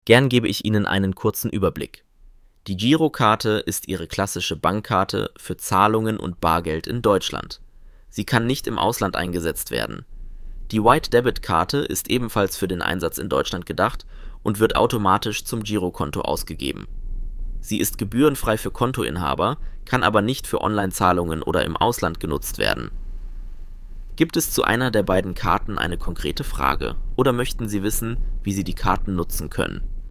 Gern gebe ich Ihnen einen kurzen Überblick. Die Girokarte ist Ihre klassische Bankkarte für Zahlungen und Bargeld in Deutschland. Sie kann nicht im Ausland eingesetzt werden. Die White-Debit-Karte ist ebenfalls für den Einsatz in Deutschland gedacht und wird automatisch zum Girokonto ausgegeben. Sie ist gebührenfrei für Kontoinhaber, kann aber nicht für Online-Zahlungen oder im Ausland genutzt werden. Gibt es zu einer der beiden Karten eine konkrete Frage oder möchten Sie wissen, wie Sie die Karten nutzen können?